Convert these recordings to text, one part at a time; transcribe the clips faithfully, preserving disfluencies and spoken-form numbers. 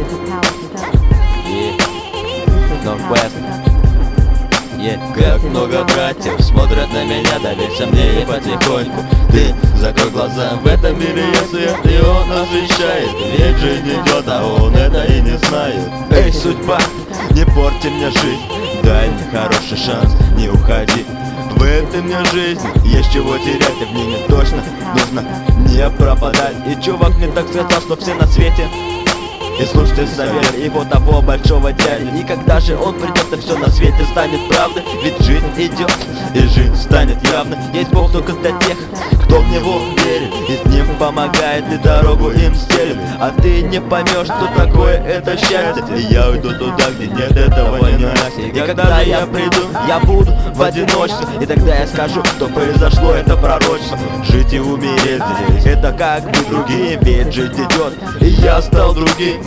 И Northwest. Yeah. Как много братьев смотрят на меня, доверься мне и потихоньку. Ты закрой глаза, в этом мире есть свет, и он освещает. Ведь жизнь идет, а он это и не знает. Эй, судьба, не порти мне жизнь, дай мне хороший шанс, не уходи. В этой мне жизни есть чего терять, и в ней мне точно нужно не пропадать. И чувак мне так сказал, что все на свете и слушайте совет его того большого дяди. И когда же он придет, и все на свете станет правдой. Ведь жизнь идет, и жизнь станет явной. Есть Бог только для тех, кто в Него верит, и с Ним помогает, и дорогу им стелит. А ты не поймешь, что такое это счастье. И я уйду туда, где нет этого ненастья. И когда я приду, я буду в одиночестве. И тогда я скажу, что произошло это пророчество. Жить и умереть здесь, это как бы другие. Ведь жить идет, и я стал другим.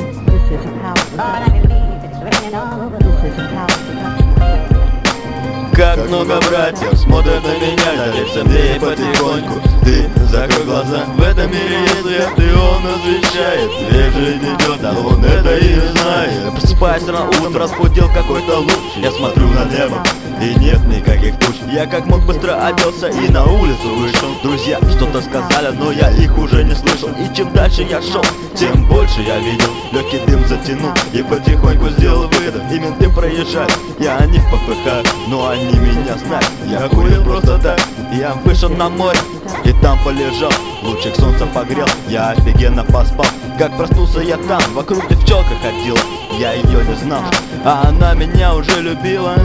Как много братьев смотрят на меня, доверься мне и потихоньку. Ты закрой глаза, в этом мире есть свет, и он освещает. Ведь жизнь идет, а он это и не знает. Просыпаясь рано утром, разбудил какой-то луч. Я смотрю на небо, и нет никаких туч. Я как мог быстро оделся и на улицу вышел. Друзья что-то сказали, но я их уже не слышал. И чем дальше я шел, тем больше я видел. Легкий дым затянул и потихоньку сделал выдох. И менты проезжают, я о них попыхаю, но они меня знают. Я курил просто так, я вышел на море и там полежал, лучик солнца погрел, я офигенно поспал. Как проснулся я там, вокруг девчонка ходила, я ее не знал, а она меня уже любила.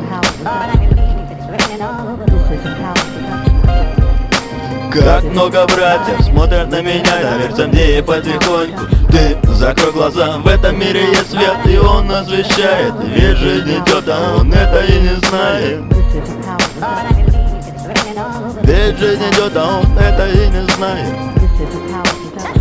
Как много братьев смотрят на меня, доверься мне и потихоньку. Ты закрой глаза, в этом мире есть свет, и он освещает. Ведь жизнь идет, а он это и не знает. Ведь жизнь идет, а он это и не знает.